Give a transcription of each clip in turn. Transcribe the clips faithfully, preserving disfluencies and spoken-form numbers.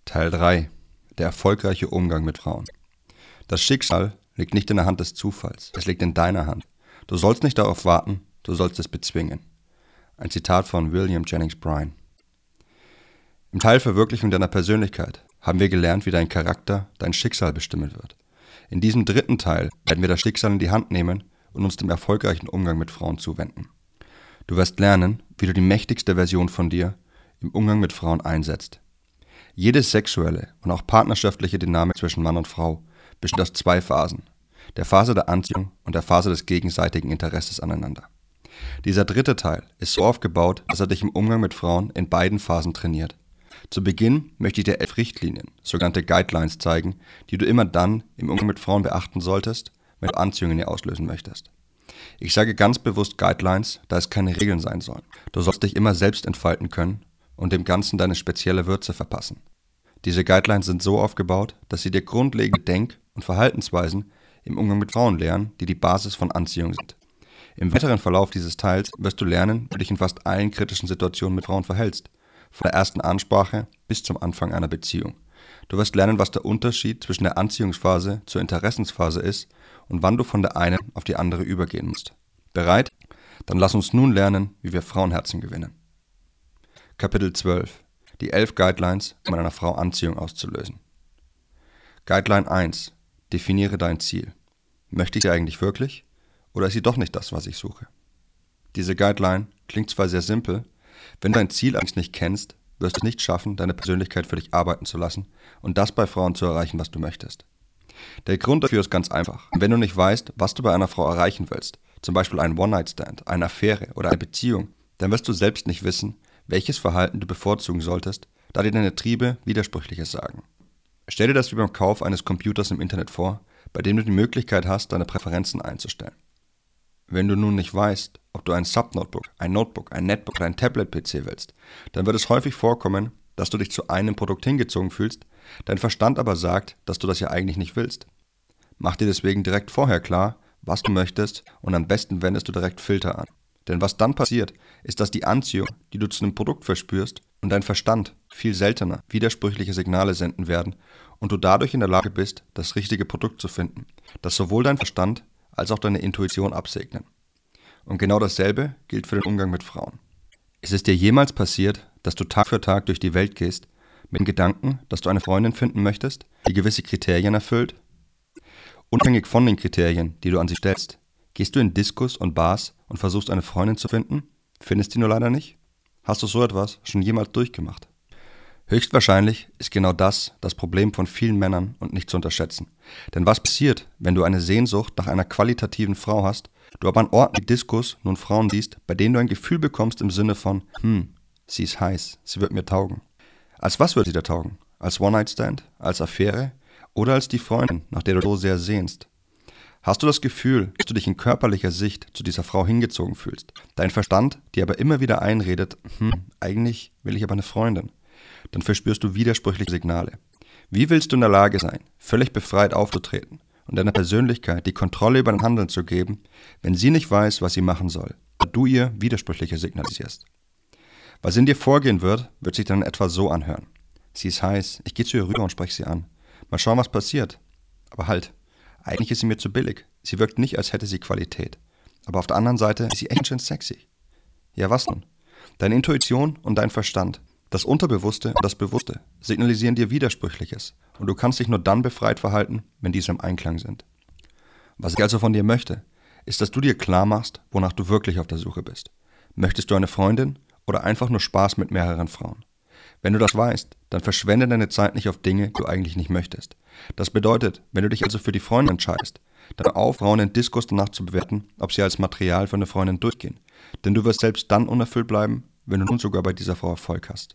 Teil drei. Der erfolgreiche Umgang mit Frauen. Das Schicksal liegt nicht in der Hand des Zufalls, es liegt in deiner Hand. Du sollst nicht darauf warten, du sollst es bezwingen. Ein Zitat von William Jennings Bryan. Im Teil Verwirklichung deiner Persönlichkeit haben wir gelernt, wie dein Charakter dein Schicksal bestimmen wird. In diesem dritten Teil werden wir das Schicksal in die Hand nehmen und uns dem erfolgreichen Umgang mit Frauen zuwenden. Du wirst lernen, wie du die mächtigste Version von dir im Umgang mit Frauen einsetzt. Jede sexuelle und auch partnerschaftliche Dynamik zwischen Mann und Frau besteht aus zwei Phasen, der Phase der Anziehung und der Phase des gegenseitigen Interesses aneinander. Dieser dritte Teil ist so aufgebaut, dass er dich im Umgang mit Frauen in beiden Phasen trainiert. Zu Beginn möchte ich dir elf Richtlinien, sogenannte Guidelines, zeigen, die du immer dann im Umgang mit Frauen beachten solltest, wenn du Anziehung in ihr auslösen möchtest. Ich sage ganz bewusst Guidelines, da es keine Regeln sein sollen. Du sollst dich immer selbst entfalten können und dem Ganzen deine spezielle Würze verpassen. Diese Guidelines sind so aufgebaut, dass sie dir grundlegende Denk- und Verhaltensweisen im Umgang mit Frauen lehren, die die Basis von Anziehung sind. Im weiteren Verlauf dieses Teils wirst du lernen, wie du dich in fast allen kritischen Situationen mit Frauen verhältst, von der ersten Ansprache bis zum Anfang einer Beziehung. Du wirst lernen, was der Unterschied zwischen der Anziehungsphase zur Interessensphase ist und wann du von der einen auf die andere übergehen musst. Bereit? Dann lass uns nun lernen, wie wir Frauenherzen gewinnen. Kapitel zwölf. Die elf Guidelines, um einer Frau Anziehung auszulösen. Guideline eins. Definiere dein Ziel. Möchte ich sie eigentlich wirklich? Oder ist sie doch nicht das, was ich suche? Diese Guideline klingt zwar sehr simpel, wenn du dein Ziel eigentlich nicht kennst, wirst du es nicht schaffen, deine Persönlichkeit für dich arbeiten zu lassen und das bei Frauen zu erreichen, was du möchtest. Der Grund dafür ist ganz einfach. Wenn du nicht weißt, was du bei einer Frau erreichen willst, zum Beispiel einen One-Night-Stand, eine Affäre oder eine Beziehung, dann wirst du selbst nicht wissen, welches Verhalten du bevorzugen solltest, da dir deine Triebe Widersprüchliches sagen. Stell dir das wie beim Kauf eines Computers im Internet vor, bei dem du die Möglichkeit hast, deine Präferenzen einzustellen. Wenn du nun nicht weißt, ob du ein Subnotebook, ein Notebook, ein Netbook oder ein Tablet-P C willst, dann wird es häufig vorkommen, dass du dich zu einem Produkt hingezogen fühlst, dein Verstand aber sagt, dass du das ja eigentlich nicht willst. Mach dir deswegen direkt vorher klar, was du möchtest und am besten wendest du direkt Filter an. Denn was dann passiert, ist, dass die Anziehung, die du zu einem Produkt verspürst und dein Verstand viel seltener widersprüchliche Signale senden werden und du dadurch in der Lage bist, das richtige Produkt zu finden, das sowohl dein Verstand als auch deine Intuition absegnen. Und genau dasselbe gilt für den Umgang mit Frauen. Ist es dir jemals passiert, dass du Tag für Tag durch die Welt gehst, mit dem Gedanken, dass du eine Freundin finden möchtest, die gewisse Kriterien erfüllt? Unabhängig von den Kriterien, die du an sie stellst, gehst du in Diskos und Bars und versuchst eine Freundin zu finden, findest die nur leider nicht? Hast du so etwas schon jemals durchgemacht? Höchstwahrscheinlich ist genau das das Problem von vielen Männern und nicht zu unterschätzen. Denn was passiert, wenn du eine Sehnsucht nach einer qualitativen Frau hast, du aber an Orten wie Diskos nun Frauen siehst, bei denen du ein Gefühl bekommst im Sinne von, hm, sie ist heiß, sie wird mir taugen. Als was wird sie dir taugen? Als One-Night-Stand? Als Affäre? Oder als die Freundin, nach der du so sehr sehnst? Hast du das Gefühl, dass du dich in körperlicher Sicht zu dieser Frau hingezogen fühlst, dein Verstand dir aber immer wieder einredet, hm, eigentlich will ich aber eine Freundin, dann verspürst du widersprüchliche Signale. Wie willst du in der Lage sein, völlig befreit aufzutreten und deiner Persönlichkeit die Kontrolle über dein Handeln zu geben, wenn sie nicht weiß, was sie machen soll, da du ihr widersprüchliche signalisierst? Was in dir vorgehen wird, wird sich dann etwa so anhören. Sie ist heiß, ich gehe zu ihr rüber und spreche sie an. Mal schauen, was passiert. Aber halt, eigentlich ist sie mir zu billig. Sie wirkt nicht, als hätte sie Qualität. Aber auf der anderen Seite ist sie echt schön sexy. Ja, was nun? Deine Intuition und dein Verstand, das Unterbewusste und das Bewusste, signalisieren dir Widersprüchliches und du kannst dich nur dann befreit verhalten, wenn diese im Einklang sind. Was ich also von dir möchte, ist, dass du dir klar machst, wonach du wirklich auf der Suche bist. Möchtest du eine Freundin oder einfach nur Spaß mit mehreren Frauen? Wenn du das weißt, dann verschwende deine Zeit nicht auf Dinge, die du eigentlich nicht möchtest. Das bedeutet, wenn du dich also für die Freundin entscheidest, dann auf, Frauen in Diskos danach zu bewerten, ob sie als Material für eine Freundin durchgehen. Denn du wirst selbst dann unerfüllt bleiben, wenn du nun sogar bei dieser Frau Erfolg hast.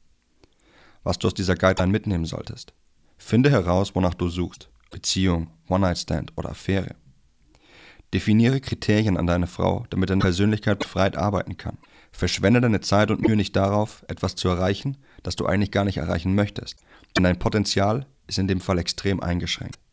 Was du aus dieser Guideline mitnehmen solltest. Finde heraus, wonach du suchst. Beziehung, One-Night-Stand oder Affäre. Definiere Kriterien an deine Frau, damit deine Persönlichkeit befreit arbeiten kann. Verschwende deine Zeit und Mühe nicht darauf, etwas zu erreichen, das du eigentlich gar nicht erreichen möchtest. Denn dein Potenzial ist in dem Fall extrem eingeschränkt.